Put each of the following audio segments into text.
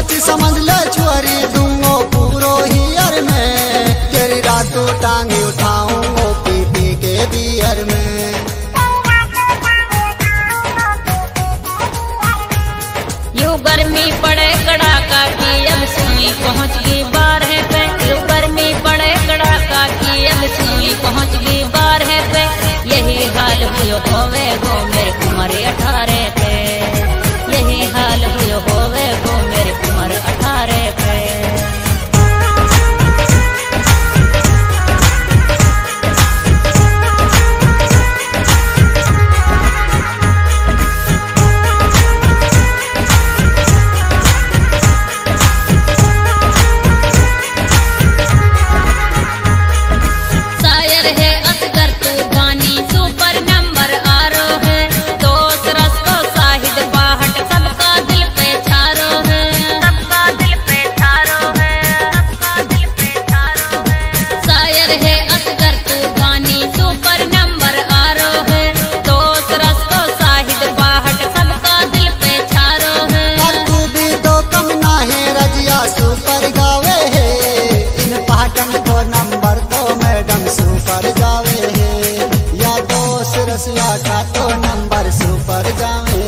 सोच समझ ले चुअरी दूंगो पूरो हियर में, तेरी रातों टांगे उठाऊंगो पी पी के बियर में। यूं गर्मी पड़े कड़ाका की अब सुई पहुंच गई 12 पे, यूं गर्मी पड़े कड़ाका की अब सुई पहुंच गई 12 पे। यही हाल हुयो होवे गो मेरे उम्र 18 पे, यही हाल हुयो होवे गो मेरे उम्र 18 पे। रसिया का तो नंबर सुपर जावे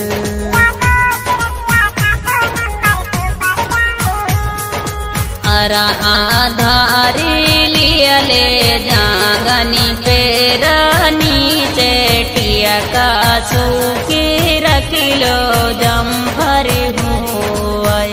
अरा आधारी लिया ले जागनी पेरनी चेटिया का सूखी रखिलो जम भरे हुए।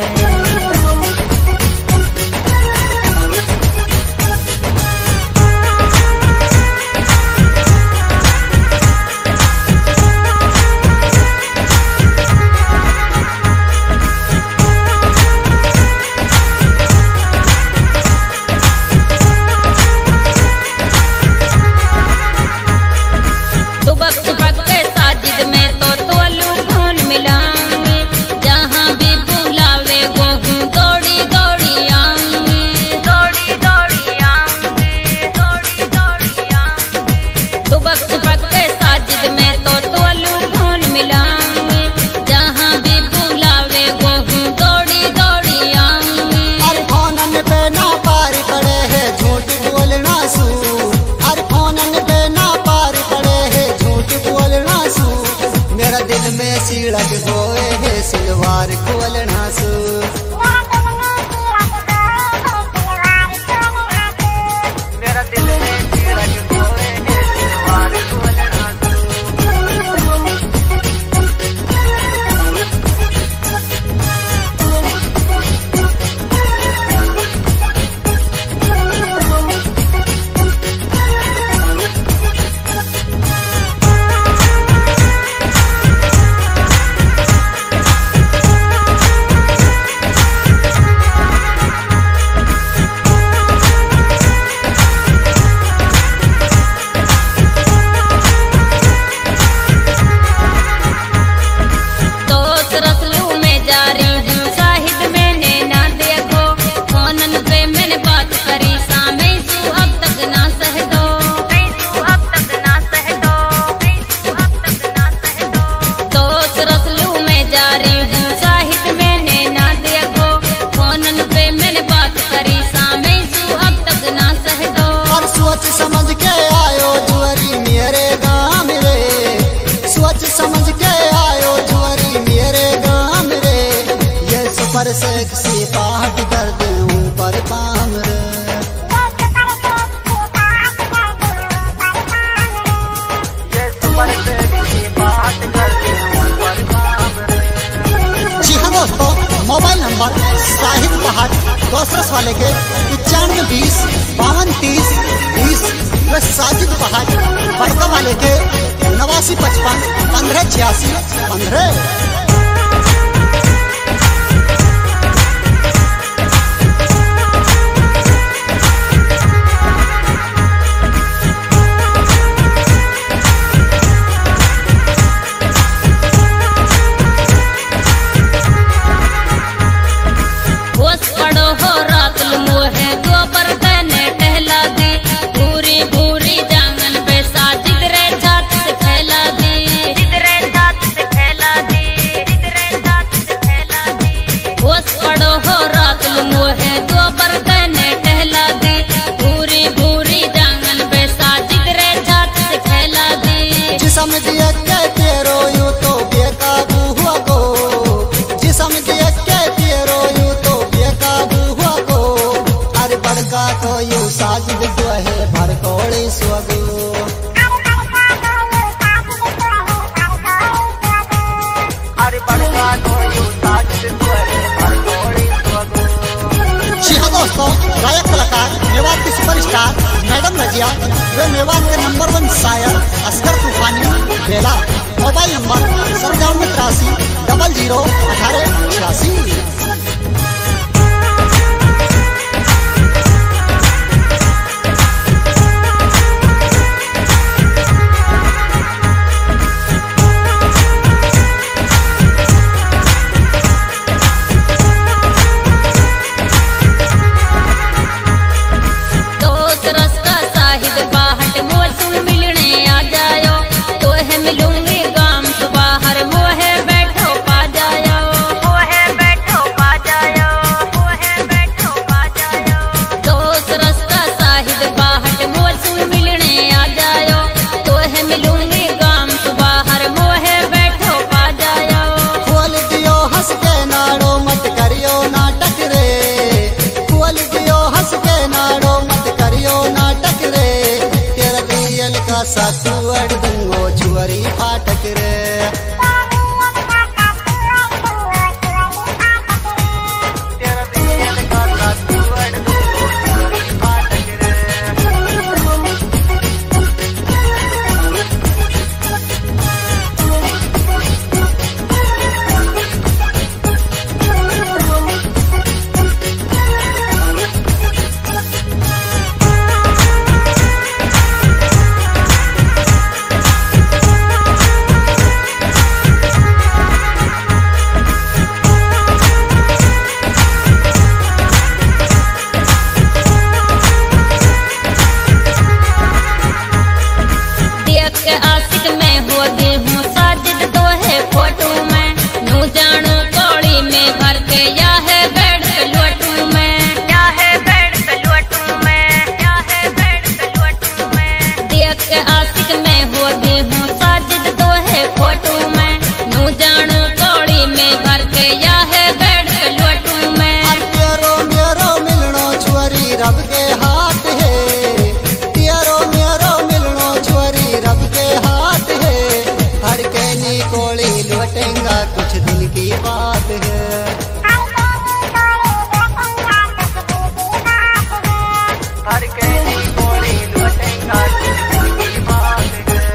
दिल में सीढ़क होए है सिलवार खोलना सू, मेरा दिल में सीढ़क होए है सिलवार खोलना सू। समझ के आयो जुअरी मेरे गाँव रे, सोच समझ के आयो जुअरी मेरे गाँव रे, ये सुपर सेक्सी पार्ट कर दे ऊपर पाम रे। ये सुपर सेक्सी पार्ट कर दे ऊपर पाम रे। जी हाँ दोस्तों, मोबाइल नंबर साहिब पहाड़ दोसरस वाले के 9520 5230 20, साजिद पहाड़ बड़का वाले के 8955 1586 15। जी हाँ दोस्तों, गायक कलाकार मेवात के सुपरस्टार मैडम रजिया वे मेवात के नंबर 1 शायर असगर तूफानी बेला। Mobile number 9783001886। मिलूंगी गाम सुबाहर मोहे बैठो पा जायो, मोहे बैठो पा जायो, मोहे बैठो पा जायो। दोस्त रास्ता साहिद बाहट मोसू मिलने आ जायो, तोहे मिलूंगी गाम सुबाहर मोहे बैठो पा जायो। खोल दियो हंस के नाड़ो मत करियो नाटक रे, खोल दियो हंस के नाड़ो मत करियो नाटक रे। तेरा दिल का सातू अड़ दूंगो जुअरी फाटक रे। आशिक में हो गई हूँ साजिद तो है फोटो में, नू जानू कौड़ी में भर के या है बेड लोटू में, या है बेड लोटू में, या है बेड लोटू में। देख के आशिक में हो गई हूँ साजिद तो है फोटो में, नू जानू कौड़ी में भर के या है बेड लोटू में। तेरो मेरो मिलनो छुअरी रब के हाथ है, तेरो मेरो मिलनो छुअरी रब के हाथ है। हर कहनी कोड़ी लौटेगा कुछ दिन की बात है। हर कहनी कोड़ी लौटेगा कुछ दिन की बात है।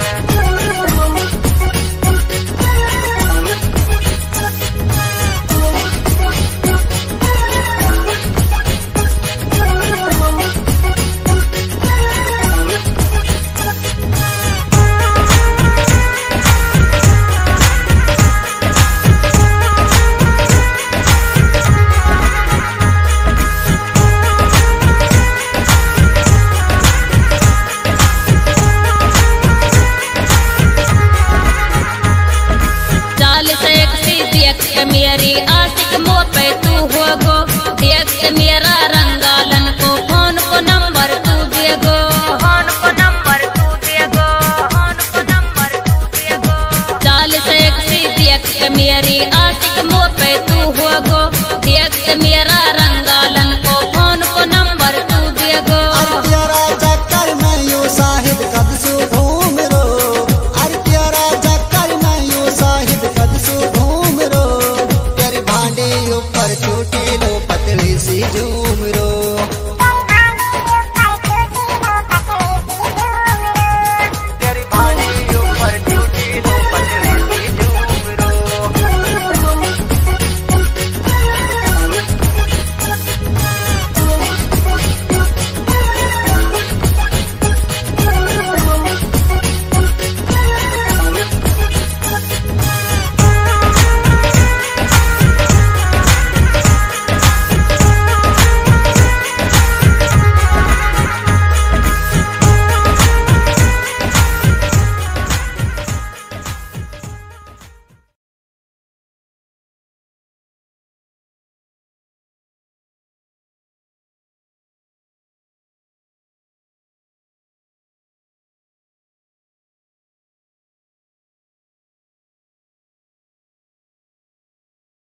मेरी आशिक मो पे तू हो गो, देख मेरा रंगालन को फोन को नंबर तू दे गो, फोन को नंबर तू दे गो, फोन को नंबर तू दे गो। चाल सेक्सी देख मेरी आशिक मो पे तू हो गो, देख मेरा रंगालन को